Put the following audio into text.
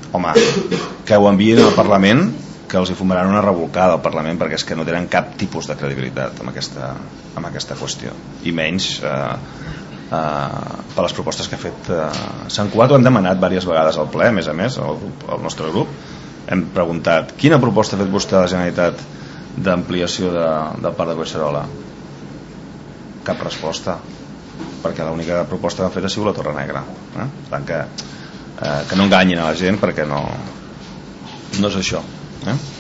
home, que ho enviïn al Parlament, que els hi fumaran una revolcada al Parlament, perquè és que no tenen cap tipus de credibilitat amb aquesta qüestió, i menys per les propostes que ha fet Sant Cugat. Ho hem demanat diverses vegades al ple, a més, el nostre grup hem preguntat: quina proposta ha fet vostè a la Generalitat d'ampliació del parc de Collserola? Cap resposta, perquè l'única proposta que han fet ha sigut la Torre Negra. Per tant, que no enganyin a la gent, perquè no és això.